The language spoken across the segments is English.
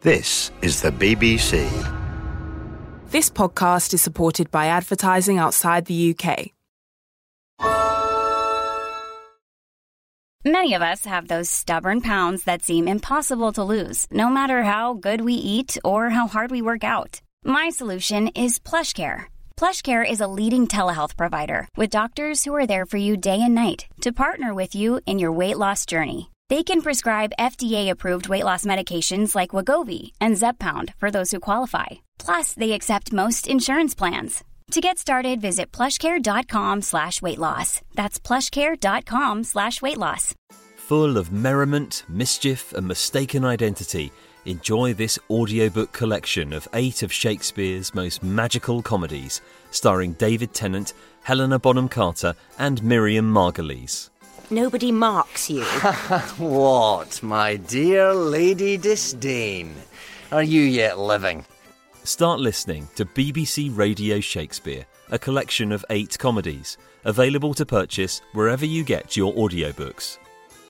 This is the BBC. This podcast is supported by advertising outside the UK. Many of us have those stubborn pounds that seem impossible to lose, no matter how good we eat or how hard we work out. My solution is PlushCare. PlushCare is a leading telehealth provider with doctors who are there for you day and night to partner with you in your weight loss journey. They can prescribe FDA-approved weight loss medications like Wegovy and Zepbound for those who qualify. Plus, they accept most insurance plans. To get started, visit plushcare.com/weightloss. That's plushcare.com/weightloss. Full of merriment, mischief and mistaken identity, enjoy this audiobook collection of 8 of Shakespeare's most magical comedies, starring David Tennant, Helena Bonham Carter and Miriam Margolyes. Nobody marks you. What, my dear Lady Disdain? Are you yet living? Start listening to BBC Radio Shakespeare, a collection of 8 comedies, available to purchase wherever you get your audiobooks.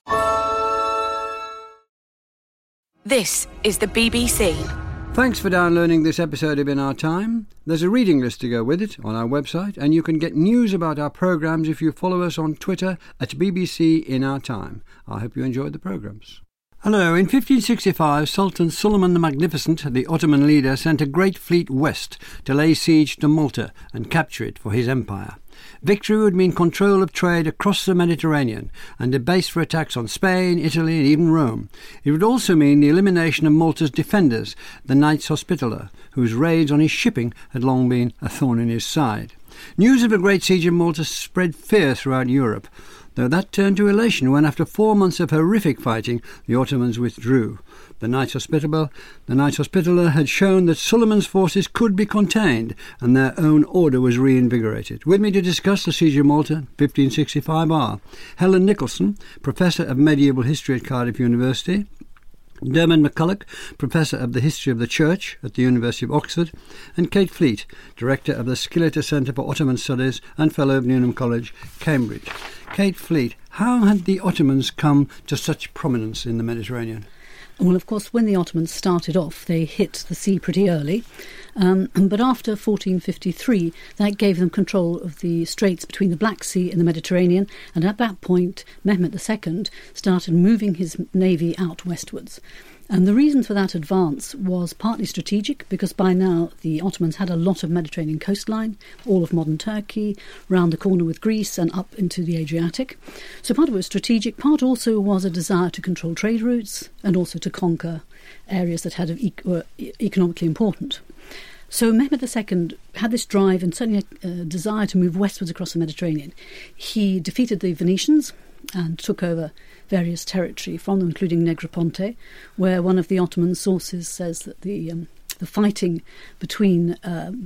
This is the BBC. Thanks for downloading this episode of In Our Time. There's a reading list to go with it on our website, and you can get news about our programmes if you follow us on Twitter at BBC In Our Time. I hope you enjoyed the programmes. Hello. In 1565, Sultan Suleiman the Magnificent, the Ottoman leader, sent a great fleet west to lay siege to Malta and capture it for his empire. Victory would mean control of trade across the Mediterranean and a base for attacks on Spain, Italy and even Rome. It would also mean the elimination of Malta's defenders, the Knights Hospitaller, whose raids on his shipping had long been a thorn in his side. News of a great siege of Malta spread fear throughout Europe, though that turned to elation when, after 4 months of horrific fighting, the Ottomans withdrew. The Knights Hospitaller had shown that Suleiman's forces could be contained, and their own order was reinvigorated. With me to discuss the siege of Malta, 1565, are Helen Nicholson, Professor of Medieval History at Cardiff University, Dermot McCulloch, Professor of the History of the Church at the University of Oxford, and Kate Fleet, Director of the Skilliter Centre for Ottoman Studies and Fellow of Newnham College, Cambridge. Kate Fleet, how had the Ottomans come to such prominence in the Mediterranean? Well, of course, when the Ottomans started off, they hit the sea pretty early. But after 1453, that gave them control of the straits between the Black Sea and the Mediterranean. And at that point, Mehmet II started moving his navy out westwards. And the reason for that advance was partly strategic, because by now the Ottomans had a lot of Mediterranean coastline, all of modern Turkey, round the corner with Greece and up into the Adriatic. So part of it was strategic, part also was a desire to control trade routes and also to conquer areas that were economically important. So Mehmet II had this drive and certainly a desire to move westwards across the Mediterranean. He defeated the Venetians and took over various territory from them, including Negroponte, where one of the Ottoman sources says that the fighting between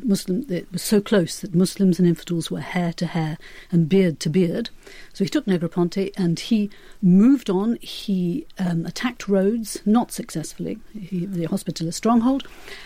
it was so close that Muslims and infidels were hair to hair and beard to beard. So he took Negroponte and he moved on. He attacked Rhodes, not successfully, the Hospitaller stronghold.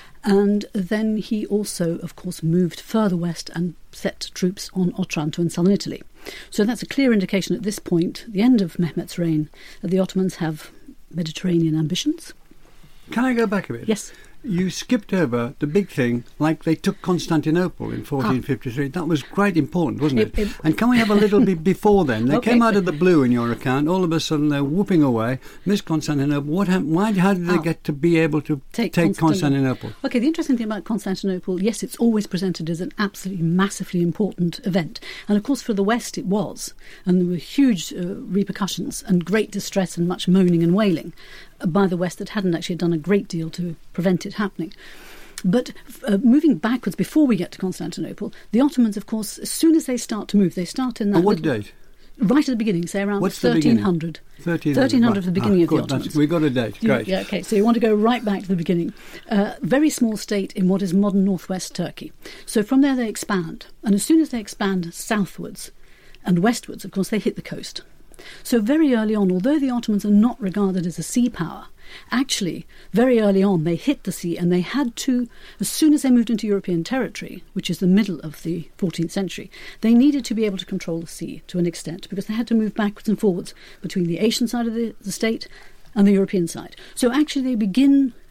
And then he also, of course, moved further west and set troops on Otranto in southern Italy. So that's a clear indication at this point, the end of Mehmet's reign, that the Ottomans have Mediterranean ambitions. Can I go back a bit? Yes. You skipped over the big thing, like they took Constantinople in 1453. That was quite important, wasn't it? And can we have a little bit before then? They came out of the blue in your account. All of a sudden they're whooping away. Miss Constantinople. What happened? How did they get to be able to take Constantinople? Okay, the interesting thing about Constantinople, yes, it's always presented as an absolutely massively important event. And of course for the West it was. And there were huge repercussions and great distress and much moaning and wailing by the West that hadn't actually done a great deal to prevent it happening. But moving backwards, before we get to Constantinople, the Ottomans, of course, as soon as they start to move, they start in that... what date? Right at the beginning, say around 1300. 1300, the beginning of the Ottomans. We got a date, great. Yeah, okay, so you want to go right back to the beginning. Very small state in what is modern northwest Turkey. So from there they expand, and as soon as they expand southwards and westwards, of course, they hit the coast. So very early on, although the Ottomans are not regarded as a sea power, actually, very early on, they hit the sea and they had to, as soon as they moved into European territory, which is the middle of the 14th century, they needed to be able to control the sea to an extent because they had to move backwards and forwards between the Asian side of the state and the European side. So actually they begin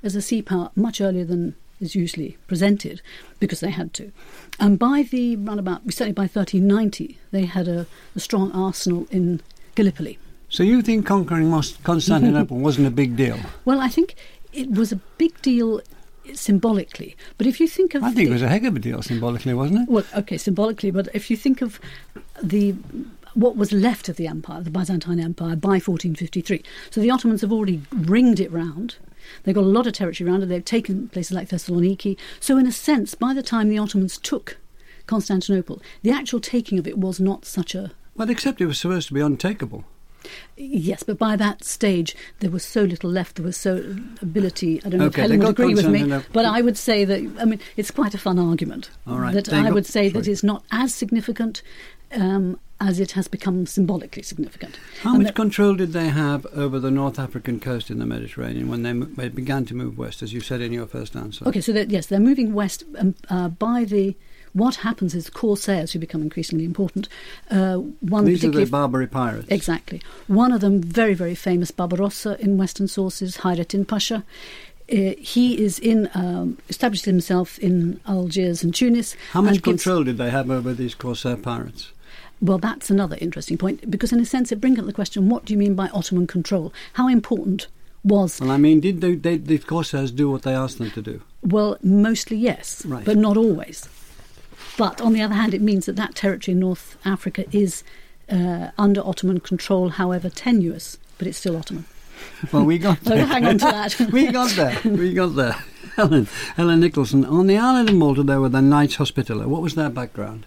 as a sea power much earlier than is usually presented, because they had to. And by the certainly by 1390, they had a strong arsenal in Gallipoli. So you think conquering Constantinople wasn't a big deal? Well, I think it was a big deal symbolically. But if you think of... I think it was a heck of a deal symbolically, wasn't it? Well, OK, symbolically, but if you think of what was left of the empire, the Byzantine Empire, by 1453. So the Ottomans have already ringed it round. They've got a lot of territory around it. They've taken places like Thessaloniki. So in a sense, by the time the Ottomans took Constantinople, the actual taking of it was not such a... Well, except it was supposed to be untakeable. Yes, but by that stage, there was so little left. There was so ability. I don't know if Okay, Helen they would got agree with me, Constantinople. but I would say that, I mean, it's quite a fun argument. All right, That they I got- would say sorry. that it's not as significant as it has become symbolically significant. How And much that- control did they have over the North African coast in the Mediterranean when they began to move west, as you said in your first answer? Okay, so they're moving west by the... What happens is corsairs, who become increasingly important. One These are the particularly... Barbary pirates. Exactly. One of them, very, very famous, Barbarossa in Western sources, Hayrettin Pasha. He is established himself in Algiers and Tunis. How much and gives- control did they have over these corsair pirates? Well, that's another interesting point, because in a sense it brings up the question, what do you mean by Ottoman control? How important was... Well, I mean, did the corsairs do what they asked them to do? Well, mostly yes, Right. but not always. But on the other hand, it means that territory in North Africa is under Ottoman control, however tenuous, but it's still Ottoman. Well, we got So there. hang on to that. We got there. Helen Nicholson. On the island of Malta, there were the Knights Hospitaller. What was their background?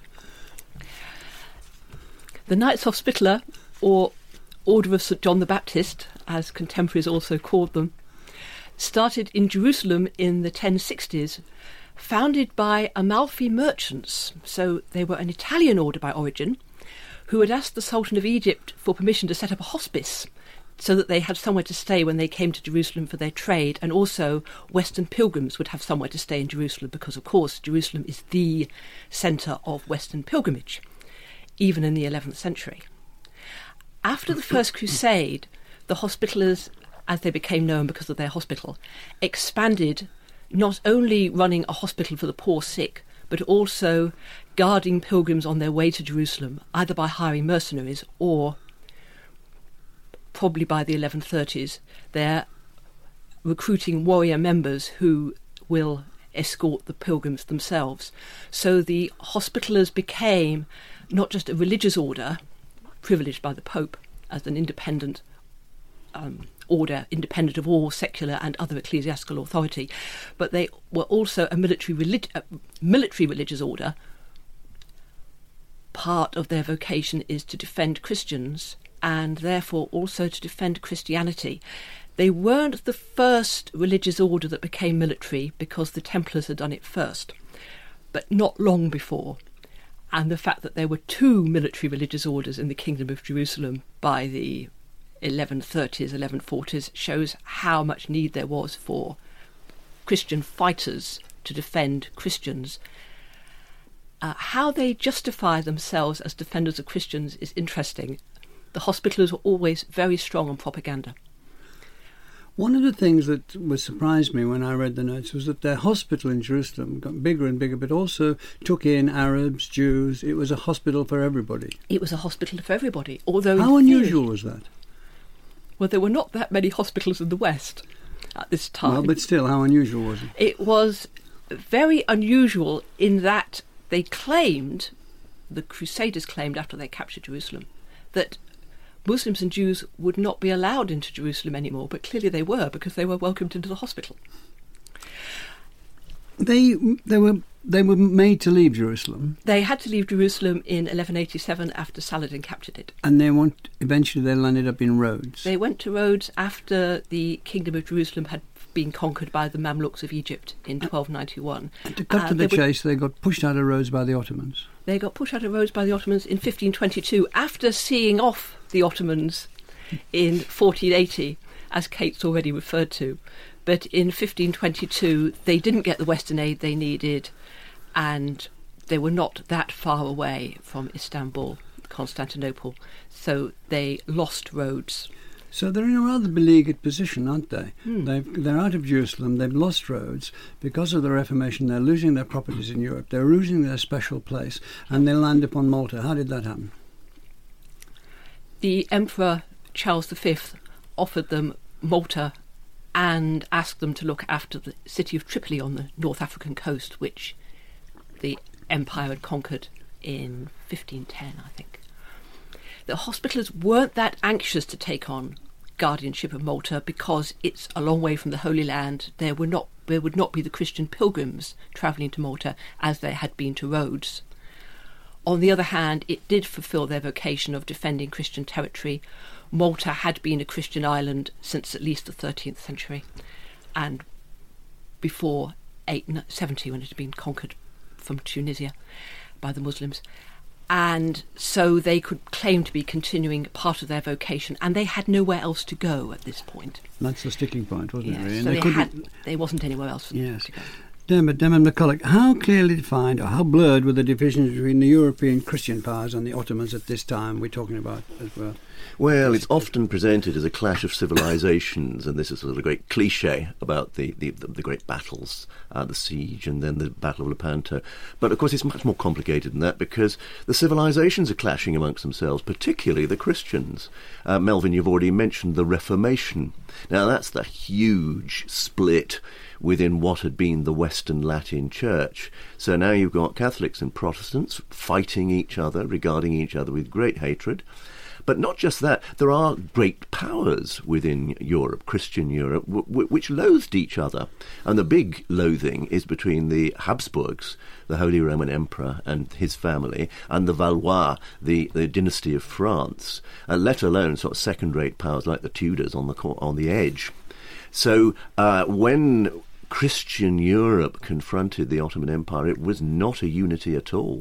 The Knights Hospitaller, or Order of St John the Baptist, as contemporaries also called them, started in Jerusalem in the 1060s, founded by Amalfi merchants. So they were an Italian order by origin, who had asked the Sultan of Egypt for permission to set up a hospice so that they had somewhere to stay when they came to Jerusalem for their trade, and also Western pilgrims would have somewhere to stay in Jerusalem because, of course, Jerusalem is the centre of Western pilgrimage, even in the 11th century. After the First Crusade, the Hospitallers, as they became known because of their hospital, expanded, not only running a hospital for the poor sick, but also guarding pilgrims on their way to Jerusalem, either by hiring mercenaries or, probably by the 1130s, they're recruiting warrior members who will escort the pilgrims themselves. So the Hospitallers became not just a religious order, privileged by the Pope as an independent order, independent of all secular and other ecclesiastical authority, but they were also a military religious order. Part of their vocation is to defend Christians and therefore also to defend Christianity. They weren't the first religious order that became military, because the Templars had done it first, but not long before. And the fact that there were two military religious orders in the Kingdom of Jerusalem by the 1130s, 1140s shows how much need there was for Christian fighters to defend Christians. How they justify themselves as defenders of Christians is interesting. The Hospitallers were always very strong on propaganda. One of the things that surprised me when I read the notes was that their hospital in Jerusalem got bigger and bigger, but also took in Arabs, Jews. It was a hospital for everybody. It was a hospital for everybody. Although How unusual was that? Well, there were not that many hospitals in the West at this time. Well, but still, how unusual was it? It was very unusual in that they claimed, the Crusaders claimed after they captured Jerusalem, that Muslims and Jews would not be allowed into Jerusalem anymore, but clearly they were, because they were welcomed into the hospital. They were made to leave Jerusalem, They had to leave Jerusalem in 1187 after Saladin captured it. and eventually they landed up in Rhodes. They went to Rhodes after the Kingdom of Jerusalem had been conquered by the Mamluks of Egypt in 1291. To cut to the chase, they got pushed out of Rhodes by the Ottomans. They got pushed out of Rhodes by the Ottomans in 1522 after seeing off the Ottomans in 1480, as Kate's already referred to. But in 1522, they didn't get the Western aid they needed, and they were not that far away from Istanbul, Constantinople, so they lost Rhodes. So they're in a rather beleaguered position, aren't they? They're out of Jerusalem, they've lost Rhodes. Because of the Reformation, they're losing their properties in Europe, they're losing their special place, and they land upon Malta. How did that happen? The Emperor Charles V offered them Malta and asked them to look after the city of Tripoli on the North African coast, which the Empire had conquered in 1510, I think. The Hospitallers weren't that anxious to take on guardianship of Malta because it's a long way from the Holy Land. There would not be the Christian pilgrims travelling to Malta as there had been to Rhodes. On the other hand, it did fulfil their vocation of defending Christian territory. Malta had been a Christian island since at least the 13th century, and before 870, when it had been conquered from Tunisia by the Muslims. And so they could claim to be continuing part of their vocation, and they had nowhere else to go at this point. That's the sticking point, wasn't it? Really? So there wasn't anywhere else to go. Dermot McCulloch, how clearly defined or how blurred were the divisions between the European Christian powers and the Ottomans at this time we're talking about as well? Well, it's often presented as a clash of civilizations, and this is sort of a great cliche about the great battles, the siege and then the Battle of Lepanto. But of course it's much more complicated than that, because the civilizations are clashing amongst themselves, particularly the Christians. Melvyn, you've already mentioned the Reformation. Now that's the huge split within what had been the Western Latin Church. So now you've got Catholics and Protestants fighting each other, regarding each other with great hatred. But not just that, there are great powers within Europe, Christian Europe, which loathed each other. And the big loathing is between the Habsburgs, the Holy Roman Emperor and his family, and the Valois, the dynasty of France, let alone sort of second-rate powers like the Tudors on the edge. So when Christian Europe confronted the Ottoman Empire, it was not a unity at all.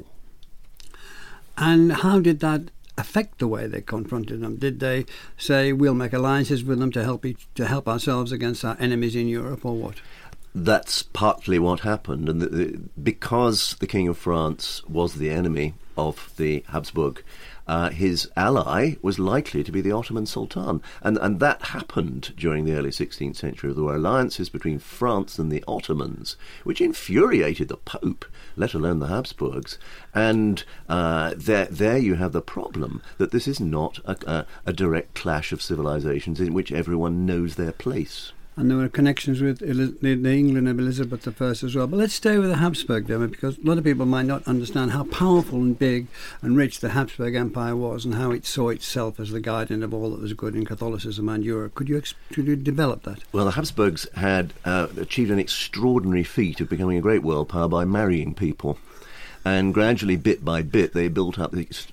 And how did that affect the way they confronted them? Did they say, we'll make alliances with them to help ourselves against our enemies in Europe, or what? That's partly what happened, and because the King of France was the enemy of the Habsburg, his ally was likely to be the Ottoman Sultan. And that happened during the early 16th century. There were alliances between France and the Ottomans, which infuriated the Pope, let alone the Habsburgs. And there you have the problem, that this is not a direct clash of civilizations in which everyone knows their place. And there were connections with the England of Elizabeth I as well. But let's stay with the Habsburg, Dermot, because a lot of people might not understand how powerful and big and rich the Habsburg Empire was and how it saw itself as the guardian of all that was good in Catholicism and Europe. Could you develop that? Well, the Habsburgs had achieved an extraordinary feat of becoming a great world power by marrying people. And gradually, bit by bit, they built up this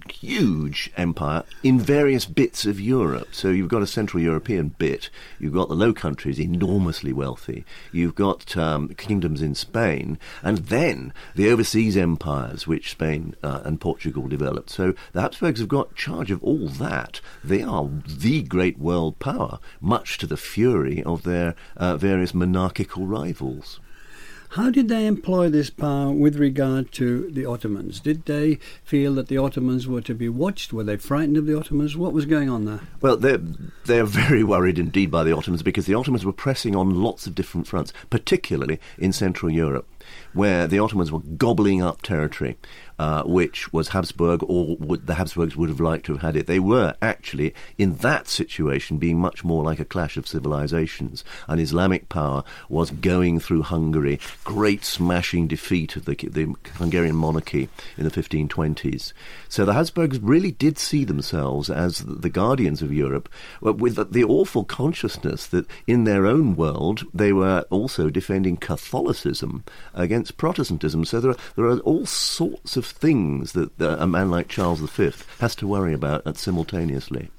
huge empire in various bits of Europe. So you've got a Central European bit, you've got the Low Countries, enormously wealthy, you've got kingdoms in Spain, and then the overseas empires, which Spain and Portugal developed. So the Habsburgs have got charge of all that. They are the great world power, much to the fury of their various monarchical rivals. How did they employ this power with regard to the Ottomans? Did they feel that the Ottomans were to be watched? Were they frightened of the Ottomans? What was going on there? Well, they're very worried indeed by the Ottomans, because the Ottomans were pressing on lots of different fronts, particularly in Central Europe, where the Ottomans were gobbling up territory, which was Habsburg, or the Habsburgs would have liked to have had it. They were actually, in that situation, being much more like a clash of civilizations. An Islamic power was going through Hungary, great smashing defeat of the Hungarian monarchy in the 1520s. So the Habsburgs really did see themselves as the guardians of Europe, with the awful consciousness that in their own world they were also defending Catholicism against Protestantism. So there are all sorts of things that a man like Charles V has to worry about simultaneously.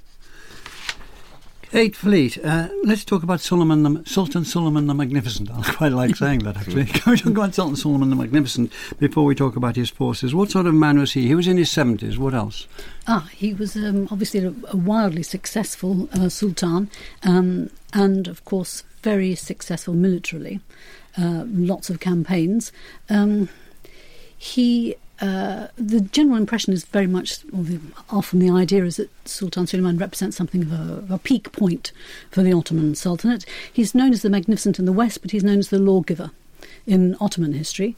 Eighth Fleet. Let's talk about Sultan Suleiman the Magnificent. I quite like saying that, actually. Can we talk about Sultan Suleiman the Magnificent before we talk about his forces? What sort of man was he? He was in his 70s. What else? He was obviously a wildly successful sultan, and, of course, very successful militarily. Lots of campaigns. He the general impression is very much, often the idea is that Sultan Suleiman represents something of a peak point for the Ottoman Sultanate. He's known as the Magnificent in the West, but he's known as the lawgiver in Ottoman history.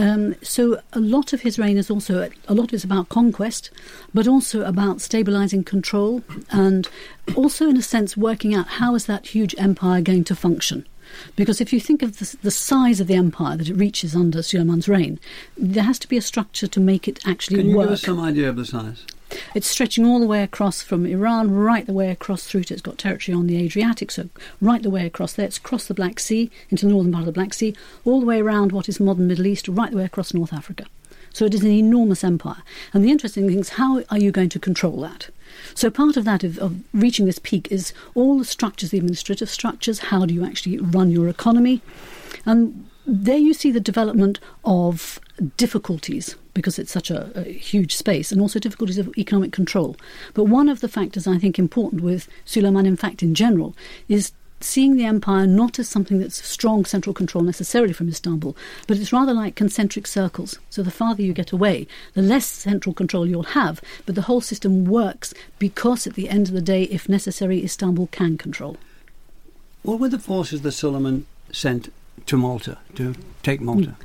So a lot of his reign is also, a lot of it's about conquest, but also about stabilising control and also, in a sense, working out how is that huge empire going to function. Because if you think of the size of the empire that it reaches under Suleiman's reign, there has to be a structure to make it actually work. Can you give us some idea of the size? It's stretching all the way across from Iran, right the way across through to, it's got territory on the Adriatic, so right the way across there. It's across the Black Sea, into the northern part of the Black Sea, all the way around what is modern Middle East, right the way across North Africa. So it is an enormous empire. And the interesting thing is, how are you going to control that? So part of that, of reaching this peak, is all the structures, the administrative structures. How do you actually run your economy? And there you see the development of difficulties, because it's such a huge space, and also difficulties of economic control. But one of the factors I think important with Suleiman, in fact, in general, is seeing the empire not as something that's strong central control necessarily from Istanbul, but it's rather like concentric circles. So the farther you get away, the less central control you'll have, but the whole system works because at the end of the day, if necessary, Istanbul can control. What were the forces that Suleiman sent to Malta, to take Malta?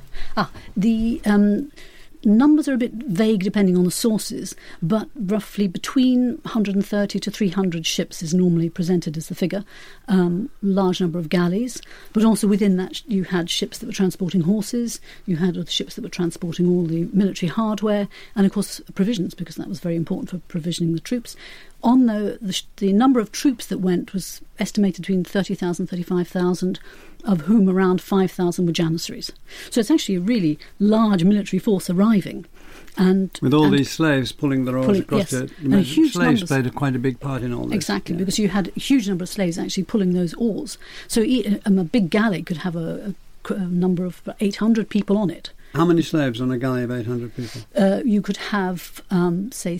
The numbers are a bit vague depending on the sources, but roughly between 130 to 300 ships is normally presented as the figure. Large number of galleys, but also within that you had ships that were transporting horses, you had other ships that were transporting all the military hardware, and of course provisions, because that was very important for provisioning the troops. On the number of troops that went was estimated between 30,000 and 35,000, of whom around 5,000 were Janissaries. So it's actually a really large military force arriving. And with all these slaves pulling their oars across yes. the slaves played quite a big part in all this. Exactly, because you had a huge number of slaves actually pulling those oars. So a big galley could have a number of 800 people on it. How many slaves on a galley of 800 people? You could have, say,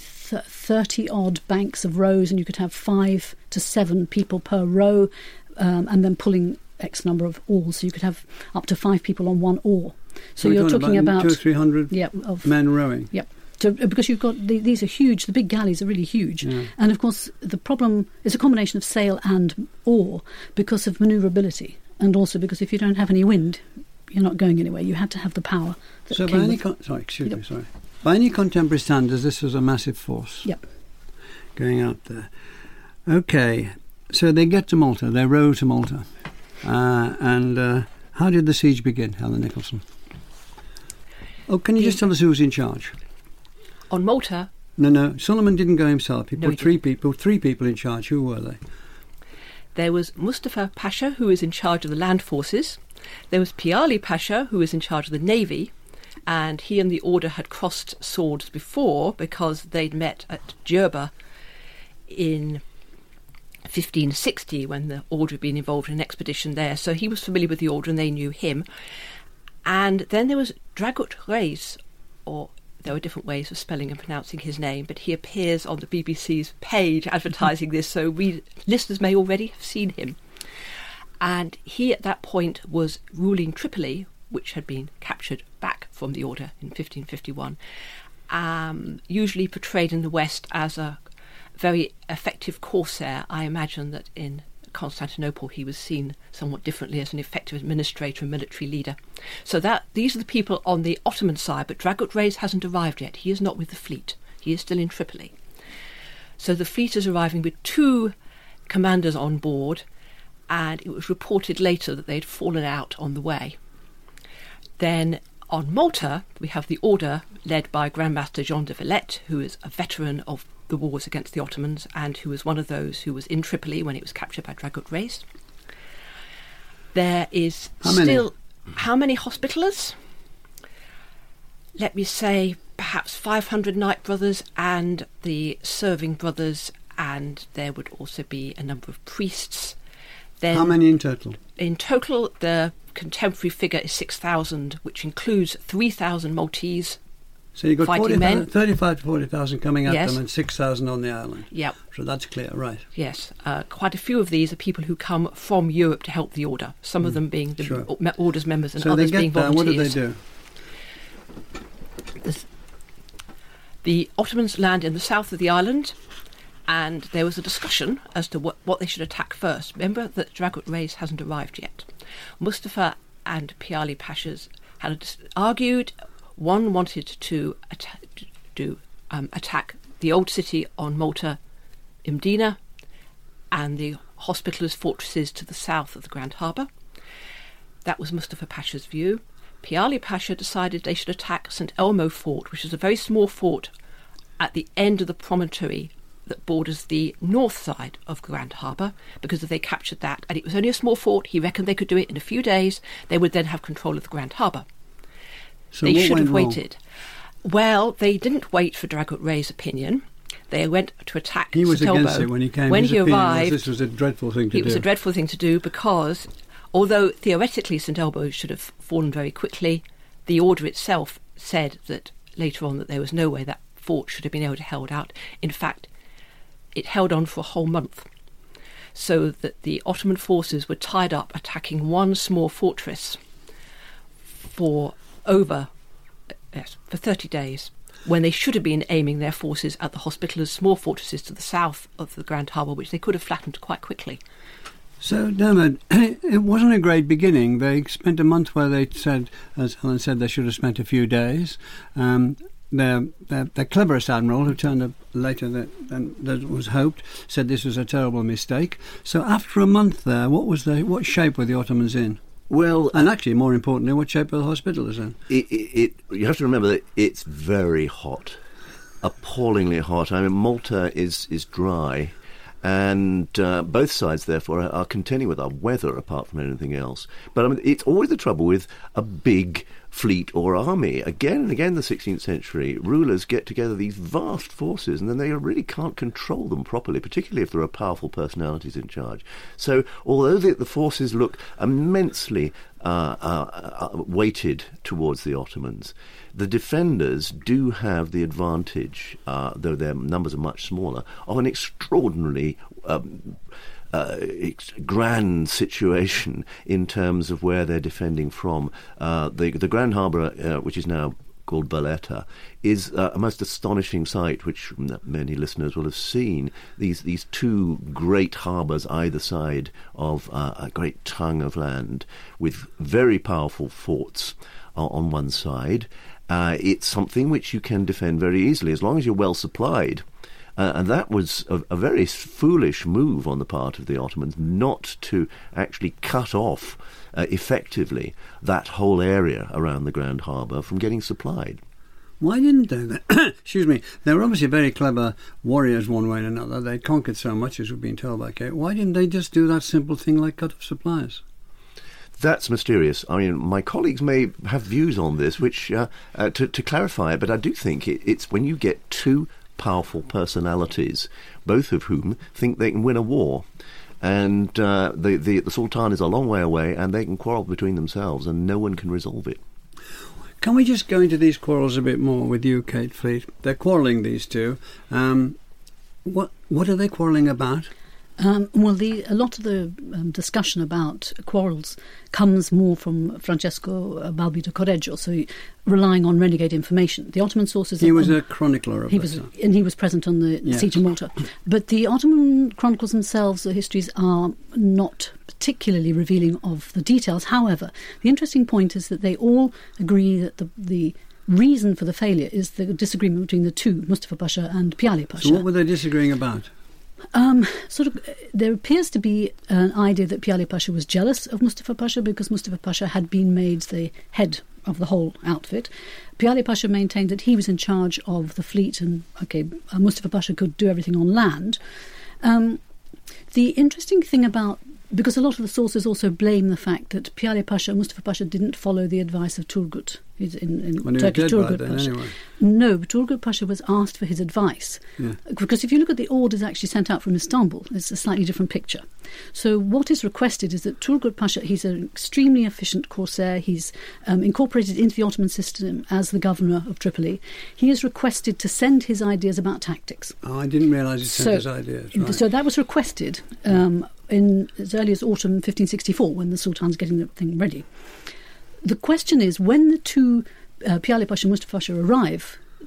30-odd banks of rows, and you could have 5 to 7 people per row, and then pulling X number of oars. So you could have up to 5 people on one oar. So you're talking about 200 or 300 men rowing. Yep. So, because you've got these are huge. The big galleys are really huge, and of course the problem is a combination of sail and oar because of manoeuvrability, and also because if you don't have any wind, you're not going anywhere. You had to have the power. So by any by any contemporary standards, this was a massive force. Yep. Going out there. Okay, so they get to Malta. They row to Malta, and how did the siege begin, Helen Nicholson? Oh, can you just tell us who was in charge? On Malta? No. Suleiman didn't go himself. He put three people in charge. Who were they? There was Mustafa Pasha, who was in charge of the land forces. There was Piali Pasha, who was in charge of the navy, and he and the order had crossed swords before because they'd met at Djerba in 1560 when the order had been involved in an expedition there. So he was familiar with the order and they knew him. And then there was Dragut Reis, or there were different ways of spelling and pronouncing his name, but he appears on the BBC's page advertising this, so listeners may already have seen him. And he at that point was ruling Tripoli, which had been captured back from the order in 1551, usually portrayed in the West as a very effective corsair. I imagine that in Constantinople he was seen somewhat differently as an effective administrator and military leader. So these are the people on the Ottoman side, but Dragut Reis hasn't arrived yet. He is not with the fleet. He is still in Tripoli. So the fleet is arriving with 2 commanders on board, and it was reported later that they'd fallen out on the way. Then on Malta, we have the order led by Grand Master Jean de Villette, who is a veteran of the wars against the Ottomans and who was one of those who was in Tripoli when it was captured by Dragut Reis. There is how many Hospitallers? Let me say perhaps 500 Knight brothers and the serving brothers, and there would also be a number of priests. Then, how many in total? In total, the contemporary figure is 6,000, which includes 3,000 Maltese. So you've got 35 to 40,000 coming at yes. them and 6,000 on the island. Yep. So that's clear, right? Yes. Quite a few of these are people who come from Europe to help the order, some of them being the order's members and so others they get being there, volunteers. what do they do? The Ottomans land in the south of the island, and there was a discussion as to what they should attack first. Remember that Dragut Reis hasn't arrived yet. Mustafa and Piali Pashas had argued. One wanted to attack the old city on Malta, Mdina, and the Hospitallers' fortresses to the south of the Grand Harbour. That was Mustafa Pasha's view. Piali Pasha decided they should attack St Elmo Fort, which is a very small fort at the end of the promontory that borders the north side of Grand Harbour, because if they captured that, and it was only a small fort, he reckoned they could do it in a few days, they would then have control of the Grand Harbour. So they should have wrong? waited. Well, they didn't wait for Dragut Reis' opinion. They went to attack He was St Elmo. against it when he came. When His he opinion was arrived, this was a dreadful thing to do. it was a dreadful thing to do because, although theoretically St Elmo should have fallen very quickly, the order itself said that later on that there was no way that fort should have been able to hold out. In fact, it held on for a whole month, so that the Ottoman forces were tied up attacking one small fortress for 30 days, when they should have been aiming their forces at the Hospitallers' small fortresses to the south of the Grand Harbour, which they could have flattened quite quickly. So, Dermot, it wasn't a great beginning. They spent a month where they said, as Helen said, they should have spent a few days. Their cleverest admiral, who turned up later than was hoped, said this was a terrible mistake. So after a month there, what shape were the Ottomans in? Well, and actually, more importantly, what shape were the Hospitallers in? You have to remember that it's very hot, appallingly hot. I mean, Malta is dry, and both sides, therefore, are contending with our weather apart from anything else. But I mean, it's always the trouble with a big fleet or army. Again and again in the 16th century, rulers get together these vast forces and then they really can't control them properly, particularly if there are powerful personalities in charge. So although the forces look immensely weighted towards the Ottomans, the defenders do have the advantage, though their numbers are much smaller, of an extraordinarily grand situation in terms of where they're defending from. The Grand Harbour, which is now called Valletta, is a most astonishing sight, which many listeners will have seen. These two great harbours either side of a great tongue of land with very powerful forts on one side. It's something which you can defend very easily as long as you're well supplied. And that was a very foolish move on the part of the Ottomans not to actually cut off effectively that whole area around the Grand Harbour from getting supplied. Why didn't they? Excuse me. They were obviously very clever warriors one way and another. They conquered so much, as we've been told by Kate. Why didn't they just do that simple thing like cut off supplies? That's mysterious. I mean, my colleagues may have views on this, which to clarify it, but I do think it's when you get two powerful personalities, both of whom think they can win a war. And the Sultan is a long way away, and they can quarrel between themselves, and no one can resolve it. Can we just go into these quarrels a bit more with you, Kate Fleet? They're quarrelling, these two. What are they quarrelling about? Well, a lot of the discussion about quarrels comes more from Francesco Balbi de Correggio, so relying on renegade information. The Ottoman sources... He was a chronicler of it. And he was present on the siege of Malta. But the Ottoman chronicles themselves, the histories, are not particularly revealing of the details. However, the interesting point is that they all agree that the reason for the failure is the disagreement between the two, Mustafa Pasha and Piali Pasha. So what were they disagreeing about? There appears to be an idea that Piali Pasha was jealous of Mustafa Pasha because Mustafa Pasha had been made the head of the whole outfit. Piali Pasha maintained that he was in charge of the fleet and, Mustafa Pasha could do everything on land. The interesting thing about... Because a lot of the sources also blame the fact that Piali Pasha and Mustafa Pasha didn't follow the advice of Turgut. In Turkish Turgut Pasha. Anyway. No, but Turgut Pasha was asked for his advice. Yeah. Because if you look at the orders actually sent out from Istanbul, it's a slightly different picture. So what is requested is that Turgut Pasha, he's an extremely efficient corsair, he's incorporated into the Ottoman system as the governor of Tripoli. He is requested to send his ideas about tactics. Oh, I didn't realise he sent his ideas. Right. So that was requested in as early as autumn 1564, when the Sultan's getting the thing ready. The question is, when the two, Piali Pasha and Mustafa Pasha, arrive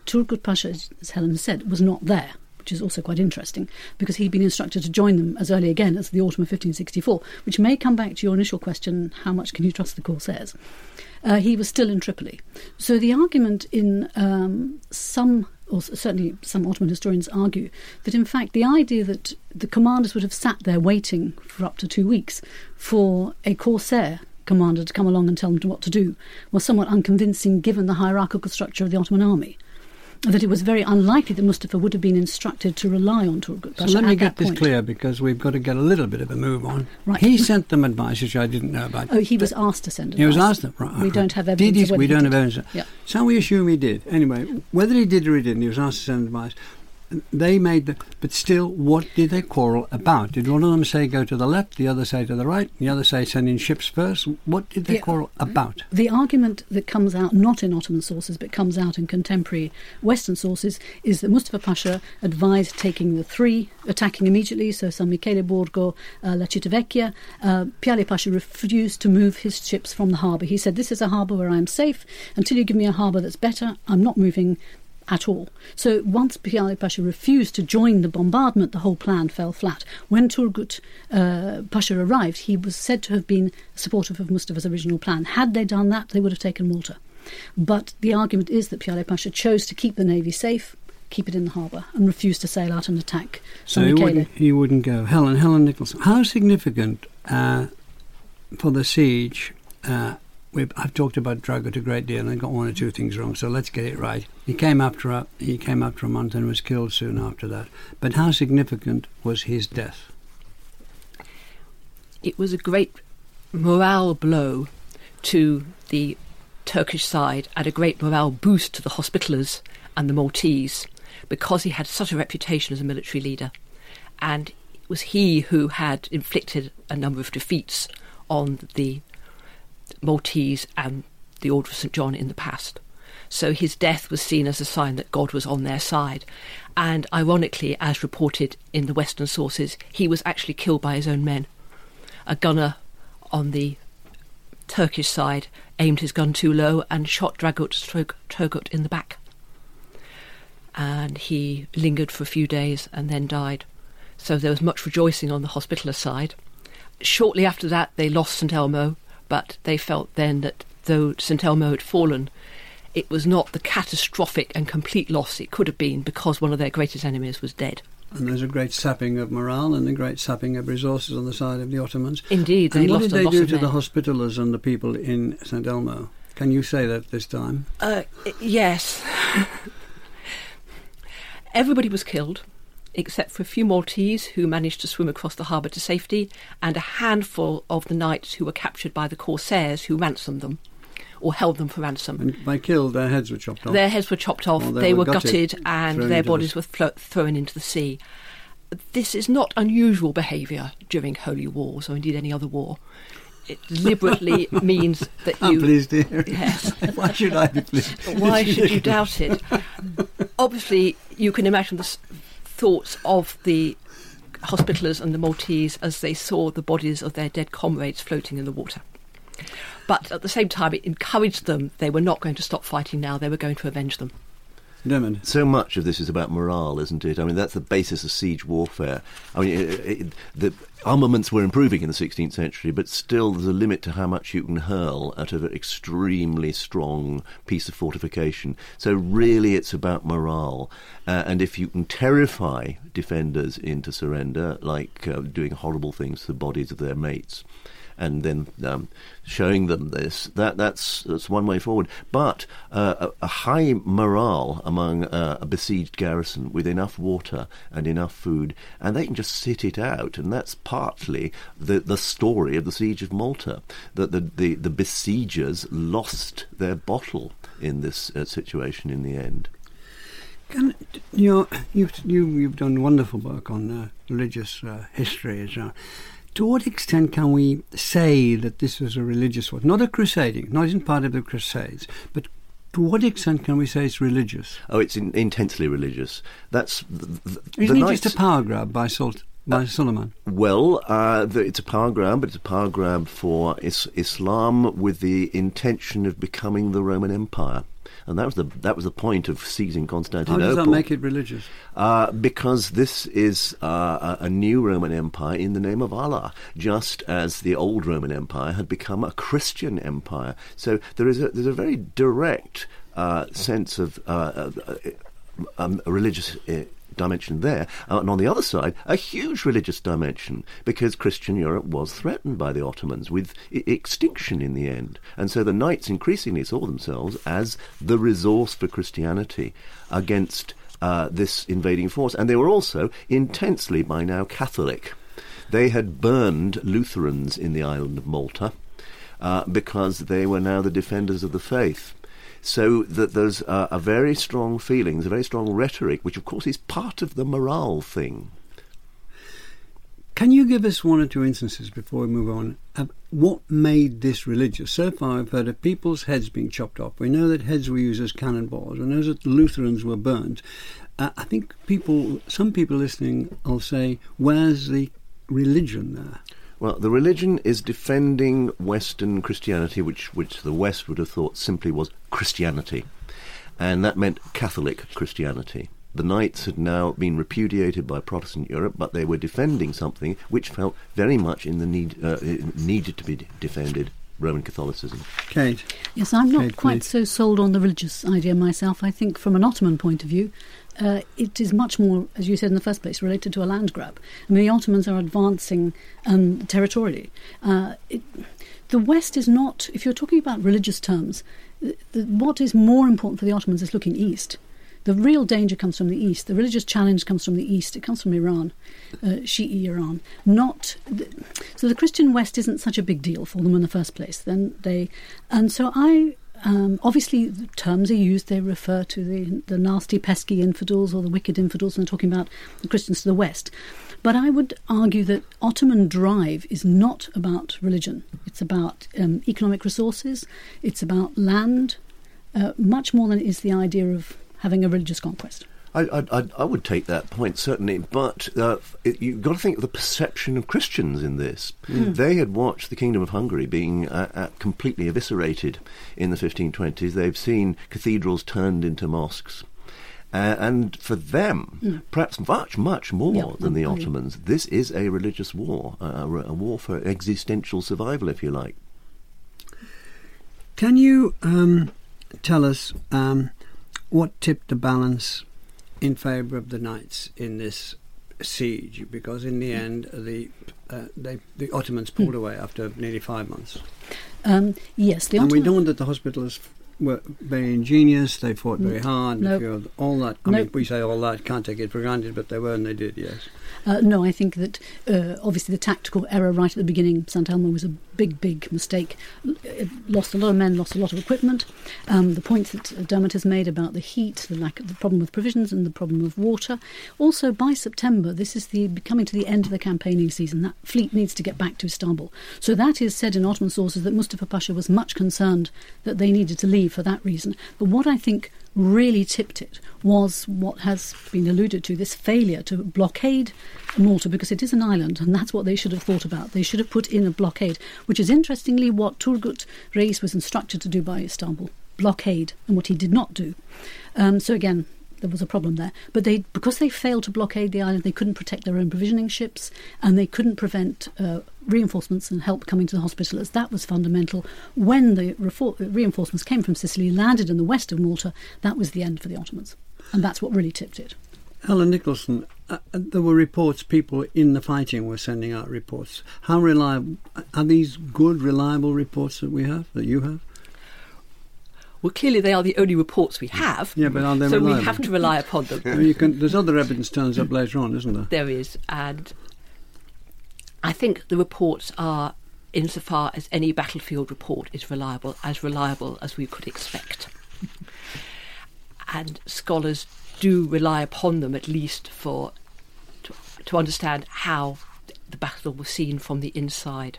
Turgut Pasha, as Helen said, was not there, which is also quite interesting, because he'd been instructed to join them as early again as the autumn of 1564, which may come back to your initial question, how much can you trust the Corsairs? He was still in Tripoli. So the argument in certainly some Ottoman historians argue that in fact the idea that the commanders would have sat there waiting for up to 2 weeks for a Corsair commander to come along and tell them what to do was somewhat unconvincing given the hierarchical structure of the Ottoman army. That it was very unlikely that Mustafa would have been instructed to rely on Turgut Pasha. So let me get this point. clear, because we've got to get a little bit of a move on. Right. He sent them advice, which I didn't know about. Oh, he was asked to send advice. He was asked them, right. We don't have evidence. Did he? We don't have did. evidence. Yeah. So we assume he did. Anyway, whether he did or he didn't, he was asked to send advice. They made the... But still, what did they quarrel about? Did one of them say go to the left, the other say to the right, the other say send in ships first? What did they quarrel about? The argument that comes out, not in Ottoman sources, but comes out in contemporary Western sources, is that Mustafa Pasha advised taking the 3, attacking immediately, so San Michele Borgo, La Civitavecchia. Piale Pasha refused to move his ships from the harbour. He said, this is a harbour where I am safe. Until you give me a harbour that's better, I'm not moving at all. So once Piale Pasha refused to join the bombardment, the whole plan fell flat. When Turgut Pasha arrived, he was said to have been supportive of Mustafa's original plan. Had they done that, they would have taken Malta. But the argument is that Piale Pasha chose to keep the navy safe, keep it in the harbour, and refused to sail out and attack. So he wouldn't go. Helen Nicholson, how significant for the siege... I've talked about Dragut a great deal, and I got 1 or 2 things wrong, so let's get it right. He came after a month and was killed soon after that. But how significant was his death? It was a great morale blow to the Turkish side and a great morale boost to the Hospitallers and the Maltese, because he had such a reputation as a military leader. And it was he who had inflicted a number of defeats on the Maltese and the Order of St. John in the past. So his death was seen as a sign that God was on their side. And ironically, as reported in the Western sources, he was actually killed by his own men. A gunner on the Turkish side aimed his gun too low and shot Turgut in the back. And he lingered for a few days and then died. So there was much rejoicing on the Hospitaller side. Shortly after that, they lost St. Elmo, but they felt then that though St. Elmo had fallen, it was not the catastrophic and complete loss it could have been, because one of their greatest enemies was dead. And there's a great sapping of morale and a great sapping of resources on the side of the Ottomans. Indeed, they lost a lot of men. What did they do to the Hospitallers and the people in St. Elmo? Can you say that this time? Yes. Everybody was killed, except for a few Maltese who managed to swim across the harbour to safety, and a handful of the knights who were captured by the Corsairs who ransomed them, or held them for ransom. And by killed, their heads were chopped off? Their heads were chopped off, they were gutted and their bodies were thrown into the sea. This is not unusual behaviour during holy wars, or indeed any other war. It deliberately means that you... I'm pleased to hear it. Yes. Why should I be pleased? Why should you doubt it? Obviously, you can imagine the thoughts of the Hospitallers and the Maltese as they saw the bodies of their dead comrades floating in the water. But at the same time, it encouraged them. They were not going to stop fighting now. They were going to avenge them. Dermot. So much of this is about morale, isn't it? I mean, that's the basis of siege warfare. I mean, the armaments were improving in the 16th century, but still there's a limit to how much you can hurl at an extremely strong piece of fortification. So really it's about morale. And if you can terrify defenders into surrender, like doing horrible things to the bodies of their mates, and then showing them this, that's one way forward. But a high morale among a besieged garrison with enough water and enough food, and they can just sit it out, and that's partly the story of the Siege of Malta, that the besiegers lost their bottle in this situation in the end. You've done wonderful work on religious history as well. To what extent can we say that this was a religious war? Not a crusading, not in part of the Crusades, but to what extent can we say it's religious? Oh, it's intensely religious. That's Isn't it just a power grab by by Suleiman? Well, it's a power grab, but it's a power grab for Islam with the intention of becoming the Roman Empire. And that was the point of seizing Constantinople. How does that make it religious? Because this is a new Roman Empire in the name of Allah, just as the old Roman Empire had become a Christian empire. So there's a very direct sense of a religious dimension there, and on the other side, a huge religious dimension, because Christian Europe was threatened by the Ottomans with extinction in the end. And so the Knights increasingly saw themselves as the resource for Christianity against this invading force. And they were also intensely, by now, Catholic. They had burned Lutherans in the island of Malta because they were now the defenders of the faith. So that there's a very strong feelings, a very strong rhetoric, which of course is part of the morale thing. Can you give us one or two instances before we move on of what made this religious? So far I've heard of people's heads being chopped off. We know that heads were used as cannonballs. We know that the Lutherans were burnt. I think some people listening will say, where's the religion there? Well, the religion is defending Western Christianity, which the West would have thought simply was Christianity. And that meant Catholic Christianity. The Knights had now been repudiated by Protestant Europe, but they were defending something which felt very much in the needed to be defended, Roman Catholicism. Kate? Yes, I'm not quite so sold on the religious idea myself. I think from an Ottoman point of view, it is much more, as you said in the first place, related to a land grab. I mean, the Ottomans are advancing territorially. The West is not, if you're talking about religious terms, what is more important for the Ottomans is looking east. The real danger comes from the east. The religious challenge comes from the east. It comes from Iran, Shi'i Iran. So the Christian West isn't such a big deal for them in the first place. Obviously, the terms are used, they refer to the nasty, pesky infidels or the wicked infidels, and they're talking about the Christians to the West. But I would argue that Ottoman drive is not about religion. It's about economic resources, it's about land, much more than it is the idea of having a religious conquest. I would take that point, certainly, but you've got to think of the perception of Christians in this. They had watched the Kingdom of Hungary being completely eviscerated in the 1520s. They've seen cathedrals turned into mosques. And for them, perhaps much, much more than the Ottomans, this is a religious war, a war for existential survival, if you like. Can you tell us what tipped the balance in favour of the Knights in this siege? Because in the end, the Ottomans pulled away after nearly 5 months. Yes, the Ottomans... And we know that the hospitals were very ingenious, they fought very hard, all that. I mean, we say all that, can't take it for granted, but they were and they did, yes. No, I think that obviously the tactical error right at the beginning, St Elmo, was a big mistake. It lost a lot of men, lost a lot of equipment. The points that Dermot has made about the heat, the problem with provisions and the problem of water. Also, by September, this is coming to the end of the campaigning season. That fleet needs to get back to Istanbul. So that is said in Ottoman sources that Mustafa Pasha was much concerned that they needed to leave for that reason. But what I think really tipped it was what has been alluded to, this failure to blockade Malta, because it is an island, and that's what they should have thought about. They should have put in a blockade, which is interestingly what Turgut Reis was instructed to do by Istanbul, blockade, and what he did not do. So again, there was a problem there. But because they failed to blockade the island, they couldn't protect their own provisioning ships, and they couldn't prevent reinforcements and help coming to the hospitals. That was fundamental. When the reinforcements came from Sicily, landed in the west of Malta, that was the end for the Ottomans. And that's what really tipped it. Helen Nicholson, there were reports, people in the fighting were sending out reports. How reliable are these? Good, reliable reports that you have? Well, clearly they are the only reports we have. Yeah, but are they so reliable? We have to rely upon them. There's other evidence turns up later on, isn't there? There is, and I think the reports are, insofar as any battlefield report is reliable as we could expect. And scholars do rely upon them, at least to understand how the battle was seen from the inside.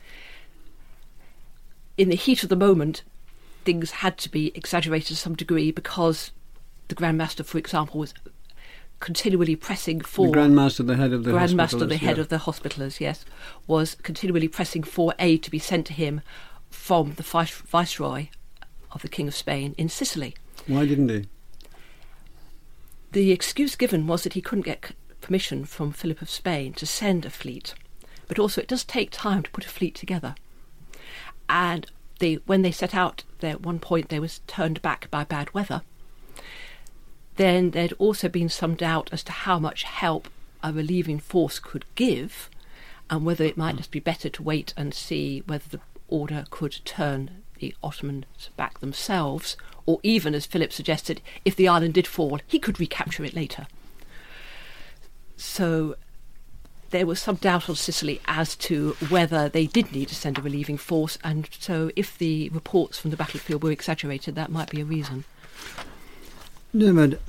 In the heat of the moment, things had to be exaggerated to some degree because the Grand Master, for example, was continually pressing for... The Grand Master, the head of the Grand Master, Hospitallers, the head of the Hospitallers, yes, was continually pressing for aid to be sent to him from the Viceroy of the King of Spain in Sicily. Why didn't he? The excuse given was that he couldn't get permission from Philip of Spain to send a fleet. But also it does take time to put a fleet together. And when they set out there at one point, they was turned back by bad weather. Then there'd also been some doubt as to how much help a relieving force could give, and whether it might just be better to wait and see whether the order could turn the Ottomans back themselves, or even, as Philip suggested, if the island did fall, he could recapture it later. So there was some doubt on Sicily as to whether they did need to send a relieving force, and so if the reports from the battlefield were exaggerated, that might be a reason. David,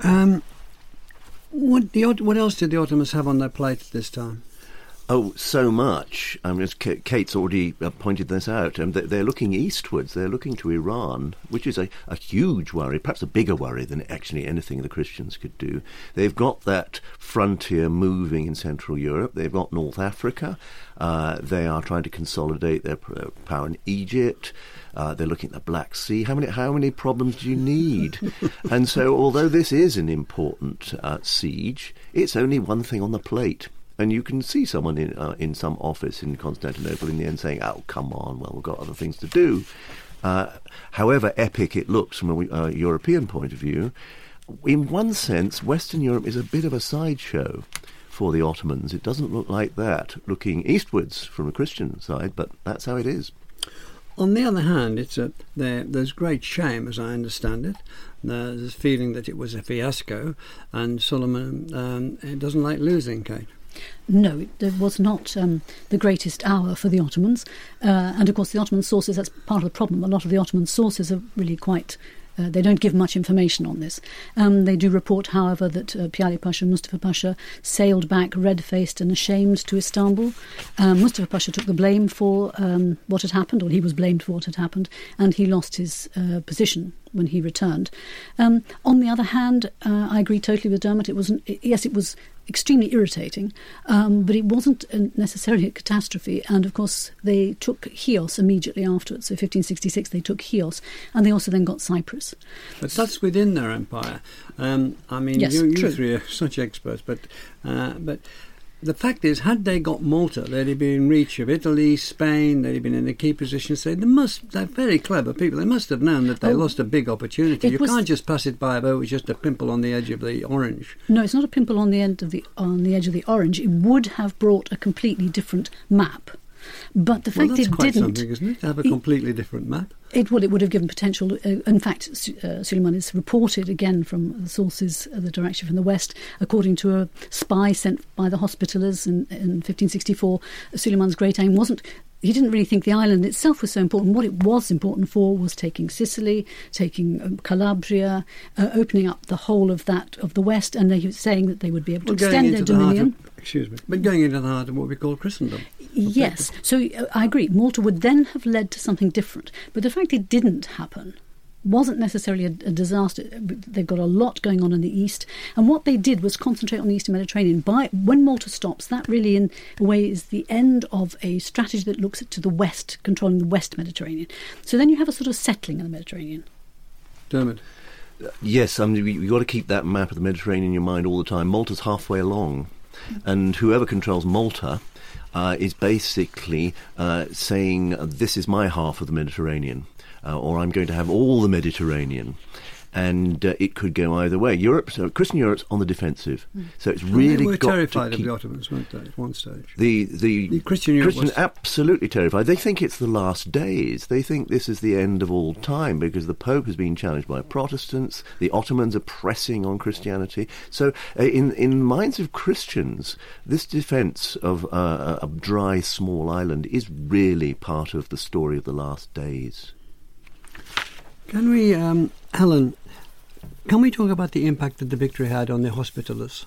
what else did the Ottomans have on their plate at this time? Oh, so much. As Kate's already pointed this out, they're looking eastwards. They're looking to Iran, which is a huge worry, perhaps a bigger worry than actually anything the Christians could do. They've got that frontier moving in Central Europe. They've got North Africa. They are trying to consolidate their power in Egypt. They're looking at the Black Sea. How many problems do you need? And so, although this is an important siege, it's only one thing on the plate. And you can see someone in some office in Constantinople in the end saying, "Oh, come on, well, we've got other things to do." However epic it looks from a European point of view, in one sense, Western Europe is a bit of a sideshow for the Ottomans. It doesn't look like that, looking eastwards from a Christian side, but that's how it is. On the other hand, there's great shame, as I understand it. There's a feeling that it was a fiasco, and Suleiman doesn't like losing, Kate. No, it was not the greatest hour for the Ottomans. And of course the Ottoman sources, that's part of the problem. A lot of the Ottoman sources are really quite... they don't give much information on this. They do report, however, that Piali Pasha and Mustafa Pasha sailed back red-faced and ashamed to Istanbul. Mustafa Pasha took the blame for what had happened, or he was blamed for what had happened, and he lost his position when he returned. On the other hand, I agree totally with Dermot. It was extremely irritating, but it wasn't necessarily a catastrophe. And of course, they took Chios immediately afterwards. So 1566, they took Chios, and they also then got Cyprus. But that's within their empire. Yes, you true. three are such experts, but the fact is, had they got Malta, they'd have been in reach of Italy, Spain, they'd have been in a key position. So they're very clever people. They must have known that they lost a big opportunity. You can't just pass it by a boat with just a pimple on the edge of the orange. No, it's not a pimple on the edge of the orange. It would have brought a completely different map. But the fact that's it quite didn't... something, isn't it, to have a completely different map? It would have given potential. In fact, Suleiman is reported again from the sources that are actually from the West, according to a spy sent by the Hospitallers in 1564. Suleiman's great aim wasn't. He didn't really think the island itself was so important. What it was important for was taking Sicily, taking Calabria, opening up the whole of the West, and they were saying that they would be able to extend their dominion. But going into the heart of what we call Christendom. Yes, so I agree. Malta would then have led to something different. But the fact it didn't happen wasn't necessarily a disaster. They've got a lot going on in the east. And what they did was concentrate on the Eastern Mediterranean. When Malta stops, that really, in a way, is the end of a strategy that looks to the west, controlling the West Mediterranean. So then you have a sort of settling in the Mediterranean. Dermot? Yes, you've got to keep that map of the Mediterranean in your mind all the time. Malta's halfway along. And whoever controls Malta is basically saying, this is my half of the Mediterranean, or I'm going to have all the Mediterranean. And it could go either way. Christian Europe's on the defensive, so it's really they were got terrified to of the Ottomans, weren't they, at one stage? The Christian Europe Christians absolutely terrified. They think it's the last days. They think this is the end of all time because the Pope has been challenged by Protestants. The Ottomans are pressing on Christianity. So in minds of Christians, this defence of a dry, small island is really part of the story of the last days. Can we, Helen, can we talk about the impact that the victory had on the Hospitallers?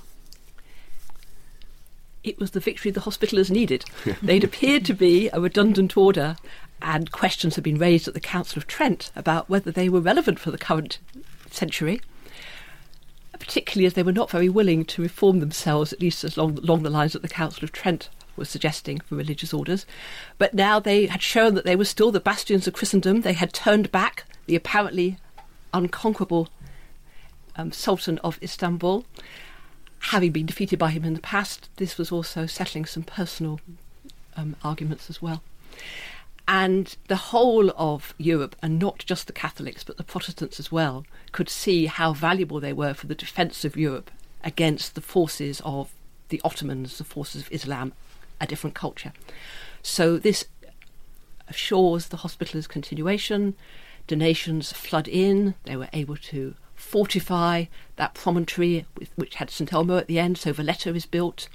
It was the victory the Hospitallers needed. They'd appeared to be a redundant order, and questions had been raised at the Council of Trent about whether they were relevant for the current century. particularly as they were not very willing to reform themselves, at least along the lines that the Council of Trent was suggesting for religious orders. But now they had shown that they were still the bastions of Christendom. They had turned back the apparently unconquerable Sultan of Istanbul. Having been defeated by him in the past, this was also settling some personal arguments as well. And the whole of Europe, and not just the Catholics, but the Protestants as well, could see how valuable they were for the defence of Europe against the forces of the Ottomans, the forces of Islam, a different culture. So this assures the Hospitallers' continuation. Donations flood in. They were able to fortify that promontory, which had St Elmo at the end, so Valletta is built.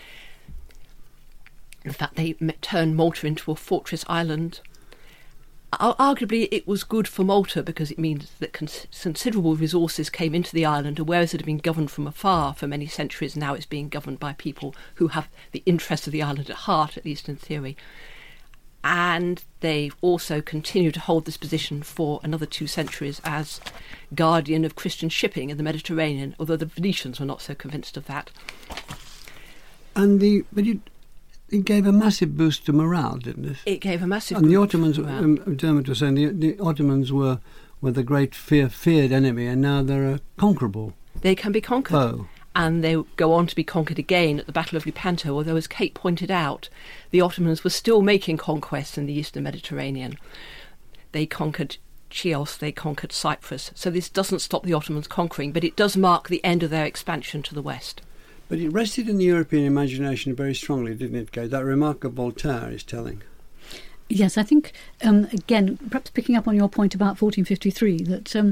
In fact, they turned Malta into a fortress island. Arguably, it was good for Malta because it means that considerable resources came into the island, and whereas it had been governed from afar for many centuries, now it's being governed by people who have the interests of the island at heart, at least in theory. And they also continue to hold this position for another 2 centuries as guardian of Christian shipping in the Mediterranean, although the Venetians were not so convinced of that. And it gave a massive boost to morale, didn't it? It gave a massive and boost the Ottomans, to morale. Dermot was saying, the Ottomans were the great feared enemy, and now they're a conquerable They can be conquered. foe. And they go on to be conquered again at the Battle of Lepanto, although, as Kate pointed out, the Ottomans were still making conquests in the eastern Mediterranean. They conquered Chios, they conquered Cyprus. So this doesn't stop the Ottomans conquering, but it does mark the end of their expansion to the west. But it rested in the European imagination very strongly, didn't it, Kate? That remark of Voltaire is telling. Yes, I think, again, perhaps picking up on your point about 1453, that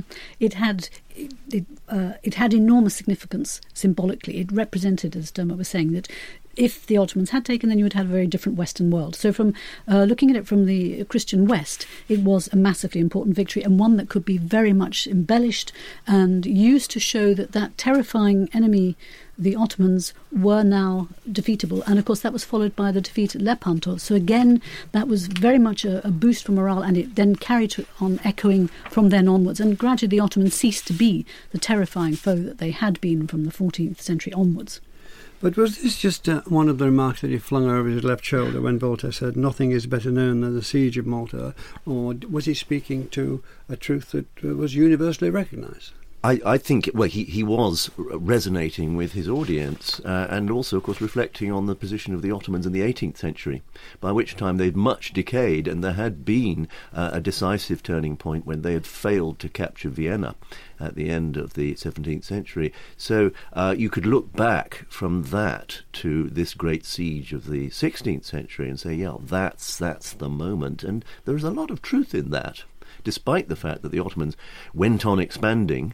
it had enormous significance symbolically. It represented, as Dermot was saying, that if the Ottomans had taken, then you would have a very different Western world. So from looking at it from the Christian West, it was a massively important victory, and one that could be very much embellished and used to show that terrifying enemy, the Ottomans, were now defeatable. And of course that was followed by the defeat at Lepanto. So again, that was very much a boost for morale, and it then carried on echoing from then onwards. And gradually the Ottomans ceased to be the terrifying foe that they had been from the 14th century onwards. But was this just one of the remarks that he flung over his left shoulder when Voltaire said, "Nothing is better known than the siege of Malta"? Or was he speaking to a truth that was universally recognised? I think, well, he was resonating with his audience and also, of course, reflecting on the position of the Ottomans in the 18th century, by which time they'd much decayed, and there had been a decisive turning point when they had failed to capture Vienna at the end of the 17th century. So you could look back from that to this great siege of the 16th century and say, yeah, that's the moment. And there is a lot of truth in that. Despite the fact that the Ottomans went on expanding,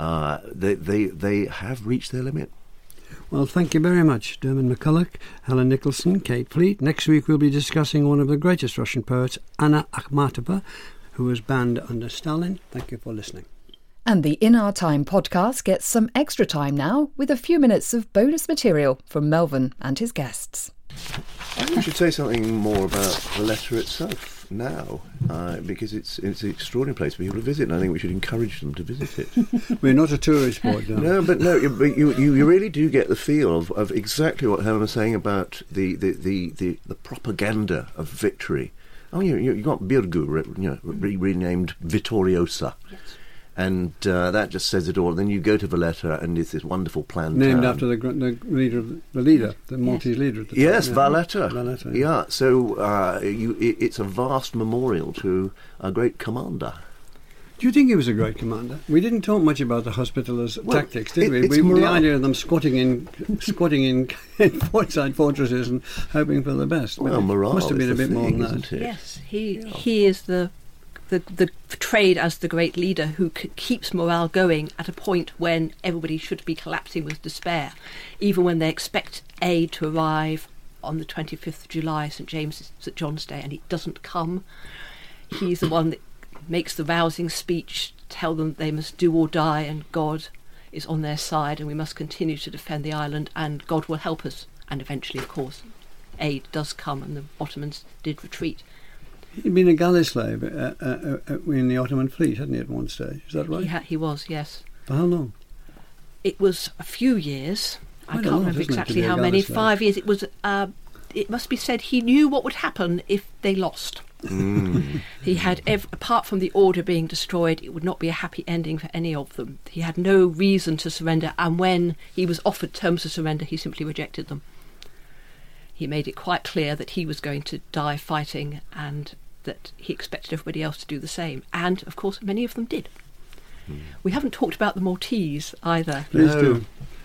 they have reached their limit. Well, thank you very much, Dermot McCulloch, Helen Nicholson, Kate Fleet. Next week we'll be discussing one of the greatest Russian poets, Anna Akhmatova, who was banned under Stalin. Thank you for listening. And the In Our Time podcast gets some extra time now with a few minutes of bonus material from Melvyn and his guests. I think we should say something more about Valletta itself now, because it's an extraordinary place for people to visit, and I think we should encourage them to visit it. We're not a tourist board, no. But you really do get the feel of exactly what Helen was saying about the propaganda of victory. Oh, you got Birgu, renamed Vittoriosa. Yes. And that just says it all. Then you go to Valletta, and it's this wonderful planned named town. after the Maltese leader at the time. Yes, yeah. Valletta. Valletta, yeah. So it's a vast memorial to a great commander. Do you think he was a great commander? We didn't talk much about the Hospitallers' tactics, did we? The idea of them squatting in fortified fortresses and hoping for the best. Well, morale must have been a bit more than that. Yes, he is the portrayed as the great leader who keeps morale going at a point when everybody should be collapsing with despair, even when they expect aid to arrive on the 25th of July, St John's Day, and it doesn't come. He's the one that makes the rousing speech, tell them they must do or die, and God is on their side, and we must continue to defend the island, and God will help us. And eventually, of course, aid does come, and the Ottomans did retreat. He'd been a galley slave in the Ottoman fleet, hadn't he, at one stage? Is that right? He was, yes. For how long? It was a few years. I Quite a can't lot, remember isn't it, to exactly be a how many. Gallus 5 years. It was. It must be said he knew what would happen if they lost. He had, apart from the order being destroyed, it would not be a happy ending for any of them. He had no reason to surrender, and when he was offered terms of surrender, he simply rejected them. He made it quite clear that he was going to die fighting, and that he expected everybody else to do the same. And, of course, many of them did. We haven't talked about the Maltese either. Please do.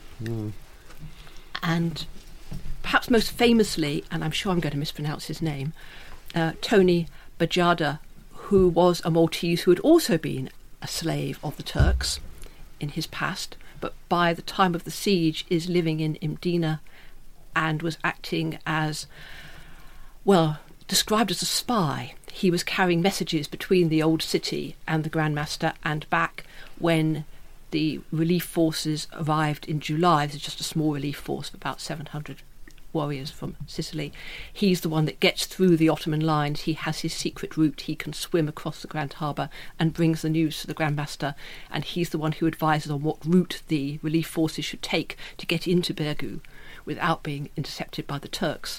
And perhaps most famously, and I'm sure I'm going to mispronounce his name, Tony Bajada, who was a Maltese who had also been a slave of the Turks in his past, but by the time of the siege is living in Mdina and was acting as, well, described as a spy. He was carrying messages between the old city and the Grand Master and back when the relief forces arrived in July. This is just a small relief force of about 700 warriors from Sicily. He's the one that gets through the Ottoman lines. He has his secret route. He can swim across the Grand Harbour and brings the news to the Grand Master, and he's the one who advises on what route the relief forces should take to get into Birgu without being intercepted by the Turks.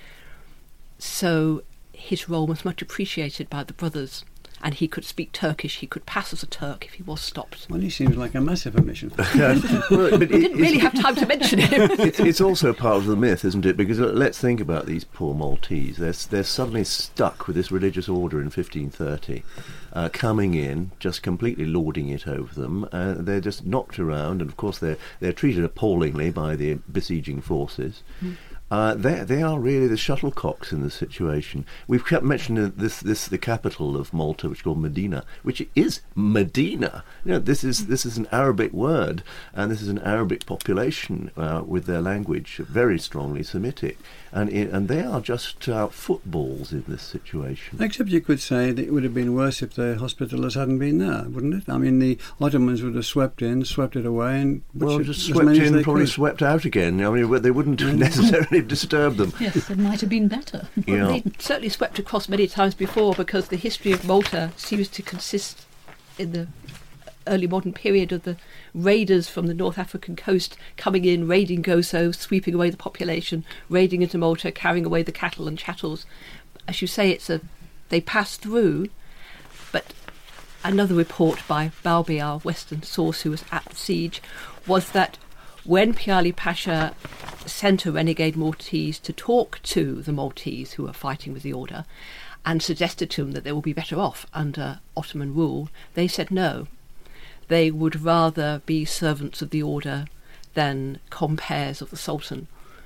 So his role was much appreciated by the brothers, and he could speak Turkish. He could pass as a Turk if he was stopped. Well, he seems like a massive omission. Well, but We didn't really have time to mention him. It's also part of the myth, isn't it? Because let's think about these poor Maltese. They're suddenly stuck with this religious order in 1530, coming in, just completely lording it over them. They're just knocked around, and of course they're treated appallingly by the besieging forces. They are really the shuttlecocks in the situation. We've kept mentioning the capital of Malta, which is called Medina, which is Medina. You know, this is an Arabic word, and this is an Arabic population with their language very strongly Semitic, and they are just footballs in this situation. Except you could say that it would have been worse if the Hospitallers hadn't been there, wouldn't it? I mean, the Ottomans would have swept it away, and just swept in, probably swept out again. I mean, they wouldn't necessarily disturb them. Yes, it might have been better. Yeah. They certainly swept across many times before, because the history of Malta seems to consist in the early modern period of the raiders from the North African coast coming in, raiding Gozo, sweeping away the population, raiding into Malta, carrying away the cattle and chattels. As you say, they passed through, but another report by Balbi, our Western source who was at the siege, was that when Piali Pasha sent a renegade Maltese to talk to the Maltese who were fighting with the order and suggested to them that they would be better off under Ottoman rule, they said no. They would rather be servants of the order than compeers of the Sultan.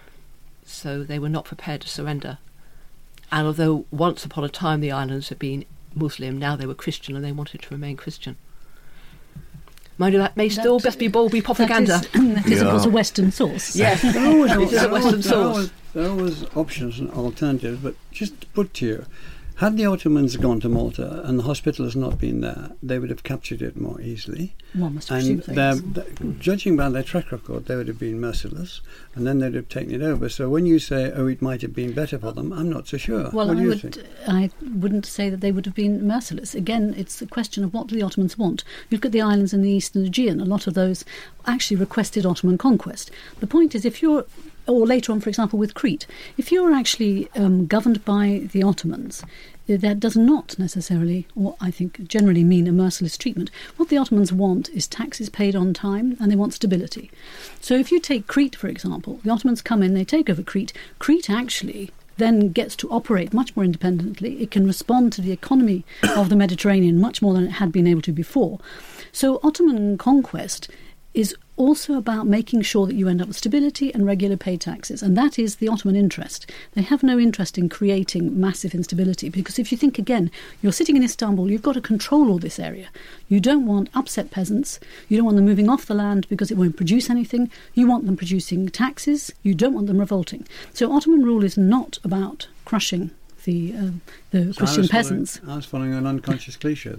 So they were not prepared to surrender. And although once upon a time the islands had been Muslim, now they were Christian and they wanted to remain Christian. Mind you, that may still best be propaganda. That is, of course, a Western source. Yes, it is a Western source. There are always options and alternatives, but just to put to you, had the Ottomans gone to Malta and the Hospitallers not been there, they would have captured it more easily. One must and presume judging by their track record, they would have been merciless, and then they'd have taken it over. So when you say, oh, it might have been better for them, I'm not so sure. Well, what do you think? I wouldn't say that they would have been merciless. Again, it's a question of what do the Ottomans want. You look at the islands in the Eastern Aegean, a lot of those actually requested Ottoman conquest. The point is, or later on, for example, with Crete, if you're actually governed by the Ottomans, that does not necessarily, or I think generally, mean a merciless treatment. What the Ottomans want is taxes paid on time, and they want stability. So if you take Crete, for example, the Ottomans come in, they take over Crete. Crete actually then gets to operate much more independently. It can respond to the economy of the Mediterranean much more than it had been able to before. So Ottoman conquest is also about making sure that you end up with stability and regular paid taxes. And that is the Ottoman interest. They have no interest in creating massive instability, because if you think again, you're sitting in Istanbul, you've got to control all this area. You don't want upset peasants. You don't want them moving off the land because it won't produce anything. You want them producing taxes. You don't want them revolting. So Ottoman rule is not about crushing the Christian peasants. I was following an unconscious cliche there.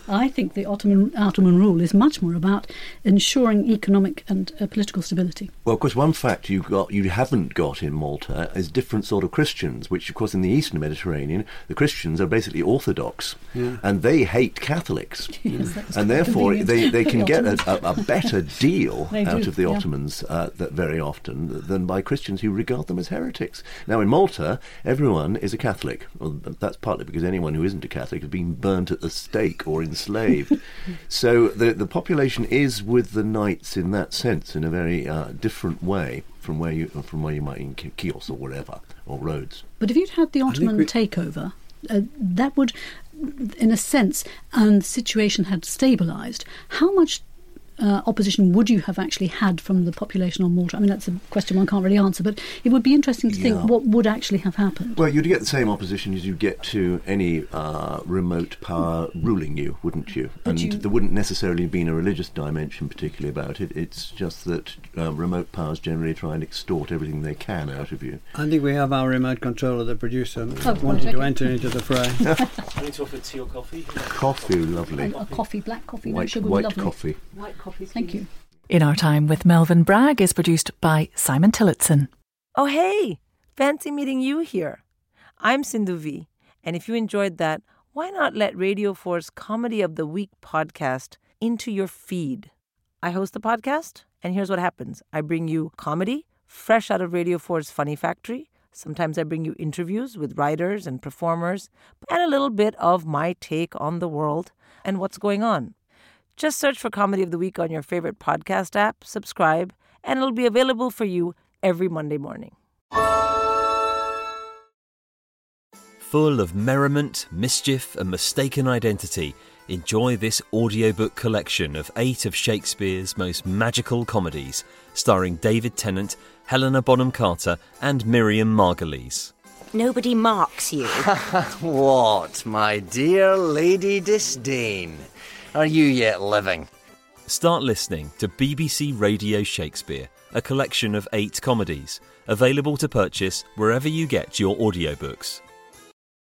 I think the Ottoman rule is much more about ensuring economic and political stability. Well, of course, one fact you haven't got in Malta is different sort of Christians, which, of course, in the Eastern Mediterranean, the Christians are basically Orthodox, and they hate Catholics, and therefore they can get a better deal out of the Ottomans that very often than by Christians who regard them as heretics. Now, in Malta, everyone is a Catholic. Well, that's partly because anyone who isn't a Catholic has been burnt at the stake or enslaved. So the population is with the knights in that sense, in a very different way from where you might in Chios or wherever, or Rhodes. But if you'd had the Ottoman takeover, that would, in a sense, and the situation had stabilised, how much opposition would you have actually had from the population on Malta? I mean, that's a question one can't really answer, but it would be interesting to think what would actually have happened. Well, you'd get the same opposition as you get to any remote power ruling you, wouldn't you? And there wouldn't necessarily have been a religious dimension particularly about it. It's just that remote powers generally try and extort everything they can out of you. I think we have our remote controller, the producer, wanting to enter into the fray. I need to offer tea or coffee. Coffee, lovely. A coffee, black coffee, no White, sugar, white lovely. coffee. White coffee. Thank you. In Our Time with Melvyn Bragg is produced by Simon Tillotson. Oh, hey! Fancy meeting you here. I'm Sindhu V, and if you enjoyed that, why not let Radio 4's Comedy of the Week podcast into your feed? I host the podcast, and here's what happens. I bring you comedy, fresh out of Radio 4's Funny Factory. Sometimes I bring you interviews with writers and performers, and a little bit of my take on the world and what's going on. Just search for Comedy of the Week on your favorite podcast app, subscribe, and it'll be available for you every Monday morning. Full of merriment, mischief, and mistaken identity, enjoy this audiobook collection of 8 of Shakespeare's most magical comedies, starring David Tennant, Helena Bonham Carter, and Miriam Margolyes. Nobody marks you. What, my dear Lady Disdain? Are you yet living? Start listening to BBC Radio Shakespeare, a collection of 8 comedies, available to purchase wherever you get your audiobooks.